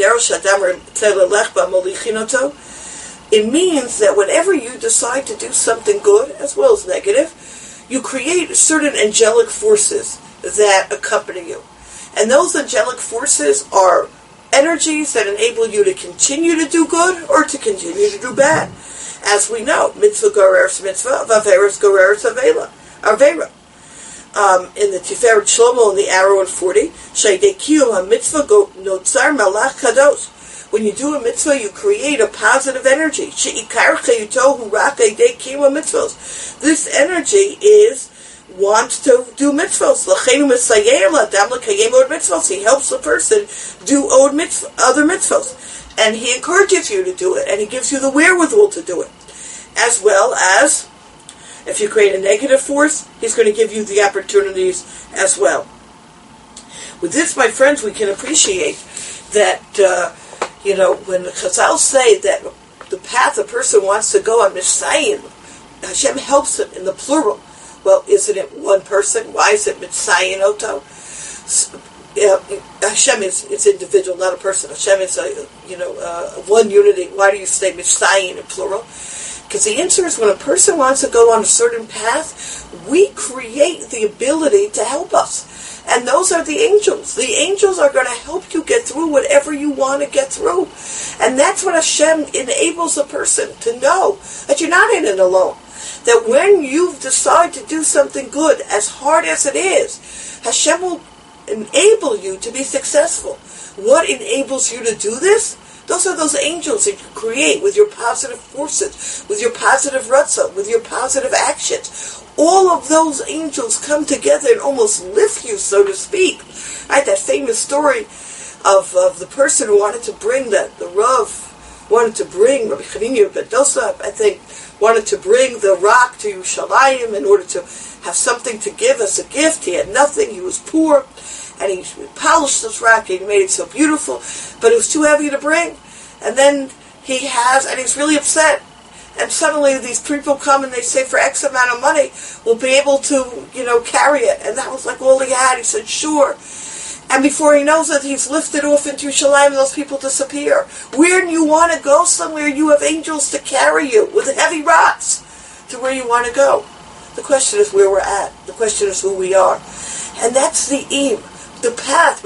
it means that whenever you decide to do something good, as well as negative, you create certain angelic forces that accompany you. And those angelic forces are energies that enable you to continue to do good or to continue to do bad. As we know, mitzvah goreres mitzvah, vaveres goreres avera. Avera. Um, in the Tiferet Shlomo, in the Arrow in forty, Shaydekiyum ha-mitzvah go notzar malach kadosh. When you do a mitzvah, you create a positive energy. She'ikarcha yutohu rak eidekiyum ha-mitzvahs. This energy is wants to do mitzvahs. L'cheinu misayem l'adam l'kayem od mitzvahs. He helps the person do od mitzvah, other mitzvahs. And he encourages you to do it, and he gives you the wherewithal to do it. As well as, if you create a negative force, he's going to give you the opportunities as well. With this, my friends, we can appreciate that, uh, you know, when the Chazal say that the path a person wants to go on Mitzayim, Hashem helps him in the plural. Well, isn't it one person? Why is it Mitzayim Oto? Uh, Hashem is it's individual, not a person. Hashem is, a, you know, uh, one unity. Why do you say Mitzayim in plural? Because the answer is when a person wants to go on a certain path, we create the ability to help us. And those are the angels. The angels are going to help you get through whatever you want to get through. And that's what Hashem enables a person to know, that you're not in it alone. That when you decide to do something good, as hard as it is, Hashem will enable you to be successful. What enables you to do this? Those are those angels that you create with your positive forces, with your positive ratzon, with your positive actions. All of those angels come together and almost lift you, so to speak. Right? That famous story of, of the person who wanted to bring that, the Rav wanted to bring, Rabbi Chanina ben Dosa, I think, wanted to bring the rock to Yerushalayim in order to have something to give as a gift. He had nothing, he was poor, and he polished this rock, and he made it so beautiful, but it was too heavy to bring. And then he has, and he's really upset. And suddenly these people come and they say for X amount of money, we'll be able to, you know, carry it. And that was like all he had. He said, sure. And before he knows it, he's lifted off into Yerushalayim and those people disappear. Where do you want to go? Somewhere you have angels to carry you with heavy rocks to where you want to go. The question is where we're at. The question is who we are. And that's the aim. The path,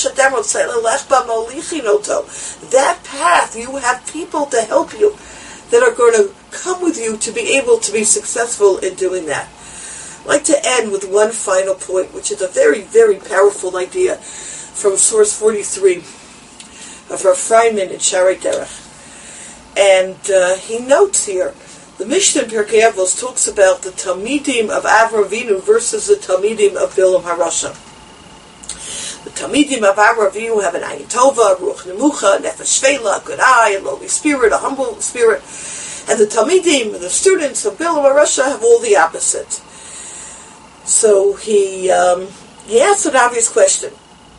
that path, you have people to help you that are going to come with you to be able to be successful in doing that. I'd like to end with one final point, which is a very, very powerful idea from source forty-three of Rav Freiman in Shaarei Derech. And uh, he notes here, the Mishnah in Pirkei Avos talks about the Talmidim of Avraham Avinu versus the Talmidim of Bilam HaRasha. The Talmidim of Avraham Avinu have an Ayin Tova, Ruach Nemucha, Nefesh Shvela, a good eye, a lowly spirit, a humble spirit. And the Talmidim, the students of Bilam HaRasha, have all the opposite. So he um, he asks an obvious question.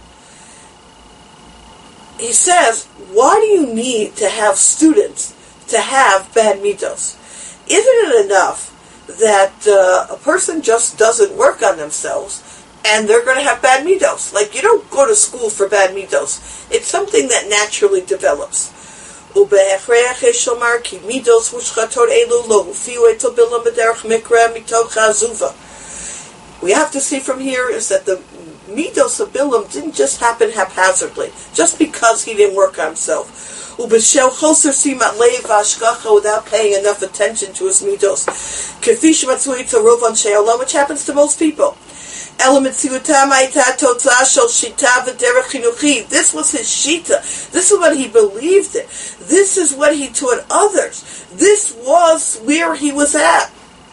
He says, why do you need to have students to have bad midos? Isn't it enough that uh, a person just doesn't work on themselves and they're going to have bad midos? Like, you don't go to school for bad midos. It's something that naturally develops. We have to see from here is that the midos of Bilam didn't just happen haphazardly, just because he didn't work on himself. Without paying enough attention to his midos, which happens to most people. This was his shita. This is what he believed in. This is what he taught others. This was where he was at.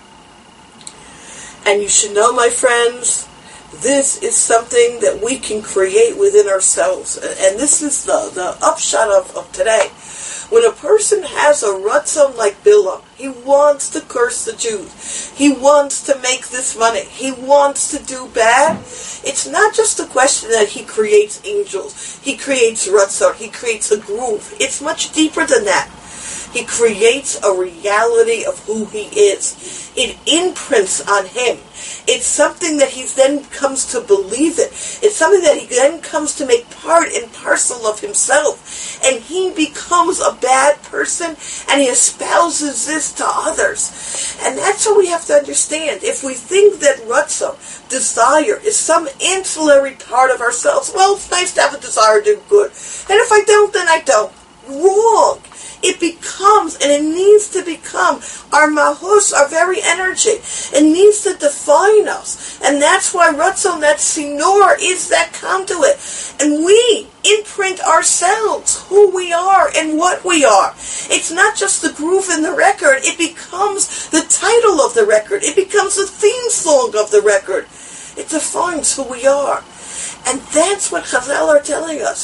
And you should know, my friends, this is something that we can create within ourselves. And this is the, the upshot of, of today. When a person has a ratzon like Bilam, he wants to curse the Jews. He wants to make this money. He wants to do bad. It's not just a question that he creates angels. He creates ratzon. He creates a groove. It's much deeper than that. He creates a reality of who he is. It imprints on him. It's something that he then comes to believe in. It's something that he then comes to make part and parcel of himself. And he becomes a bad person, and he espouses this to others. And that's what we have to understand. If we think that ratzon, desire, is some ancillary part of ourselves, well, it's nice to have a desire to do good. And if I don't, then I don't. Wrong. It becomes, and it needs to become, our mahus, our very energy. It needs to define us. And that's why ratzon, that sinor, is that conduit. And we imprint ourselves, who we are and what we are. It's not just the groove in the record. It becomes the title of the record. It becomes the theme song of the record. It defines who we are. And that's what Chazal are telling us.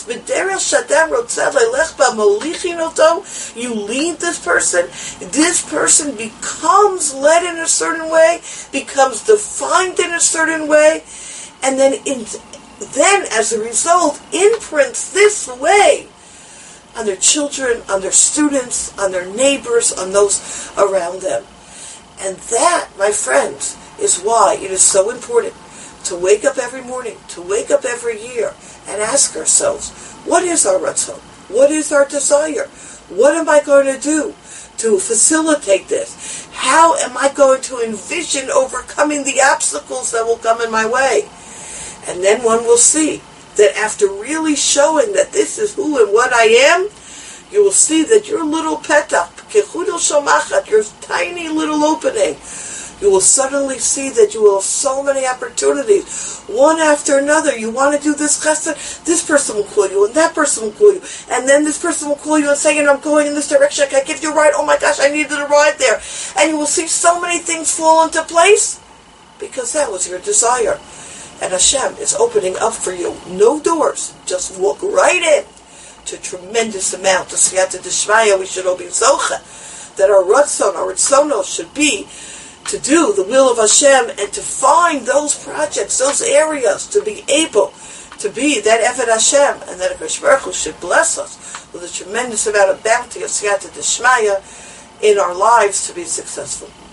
You lead this person. This person becomes led in a certain way, becomes defined in a certain way, and then, in, then as a result, imprints this way on their children, on their students, on their neighbors, on those around them. And that, my friends, is why it is so important to wake up every morning, to wake up every year, and ask ourselves, what is our ratzon? What is our desire? What am I going to do to facilitate this? How am I going to envision overcoming the obstacles that will come in my way? And then one will see that after really showing that this is who and what I am, you will see that your little petach, kechudel shomachat, your tiny little opening, You will suddenly see that you will have so many opportunities, one after another. You want to do this chesed, this person will call you, and that person will call you, and then this person will call you and say, I'm going in this direction, can I give you a ride? Oh my gosh, I needed a ride there. And you will see so many things fall into place, because that was your desire. And Hashem is opening up for you. No doors. Just walk right in to a tremendous amount of Siyata Deshmaya. We should all be Zocha, that our Ratzon, our Ritzonos should be to do the will of Hashem and to find those projects, those areas, to be able to be that Eved Hashem, and that HaKadosh Baruch Hu should bless us with a tremendous amount of bounty of Siyata Deshmaya in our lives to be successful.